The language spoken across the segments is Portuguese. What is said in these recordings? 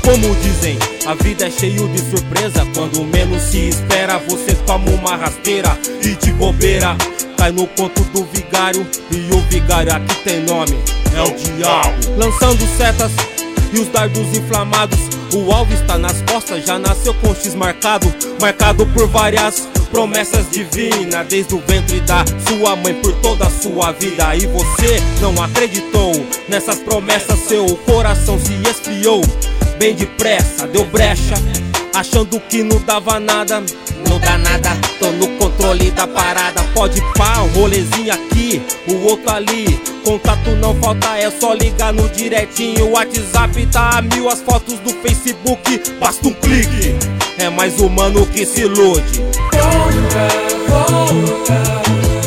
Como dizem, a vida é cheio de surpresa. Quando menos se espera, você toma uma rasteira e de bobeira cai no conto do vigário. E o vigário aqui tem nome, é o diabo. Lançando setas e os dardos inflamados, o alvo está nas costas, já nasceu com X marcado. Marcado por várias promessas divinas, desde o ventre da sua mãe, por toda a sua vida. E você não acreditou nessas promessas, seu coração se esfriou bem depressa, deu brecha, achando que não dava nada. Não dá nada, tô no controle da parada. Pode pá, um rolezinho aqui, o outro ali. Contato não falta, é só ligar no direitinho. O WhatsApp tá a 1000, as fotos do Facebook, basta um clique. É mais humano que se ilude. Volta, volta.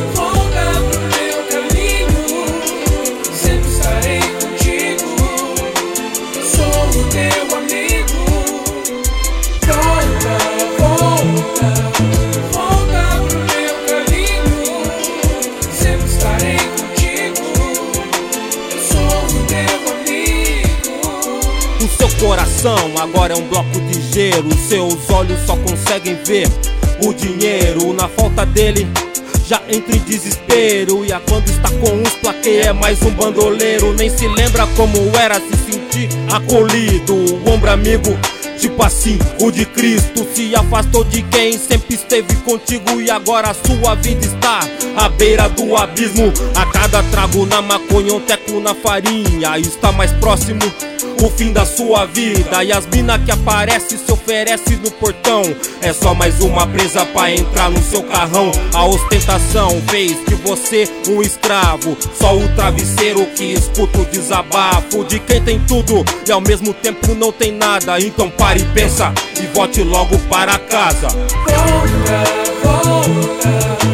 Coração agora é um bloco de gelo. Seus olhos só conseguem ver o dinheiro. Na falta dele já entra em desespero. E a quando está com uns plaqueios é mais um bandoleiro. Nem se lembra como era se sentir acolhido. O ombro amigo, tipo assim, o de Cristo, se afastou de quem sempre esteve contigo. E agora a sua vida está à beira do abismo. A cada trago na maconha, um teco na farinha, está mais próximo o fim da sua vida. E as mina que aparece se oferece no portão, é só mais uma presa pra entrar no seu carrão. A ostentação fez de você um escravo, só o travesseiro que escuta o desabafo de quem tem tudo e ao mesmo tempo não tem nada. Então pare e pensa e volte logo para casa. Volta, volta.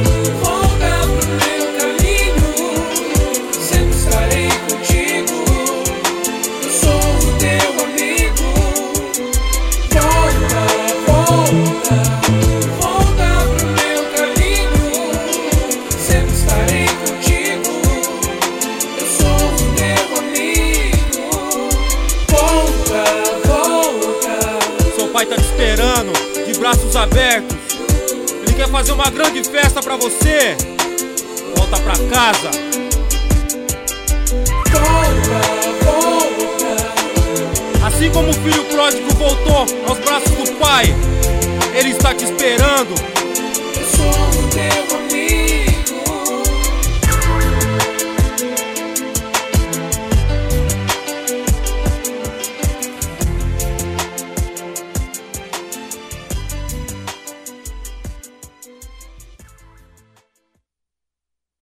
Pai tá te esperando, de braços abertos. Ele quer fazer uma grande festa pra você. Volta pra casa. Assim como o filho pródigo voltou aos braços do pai, ele está te esperando. Eu sou o teu amigo.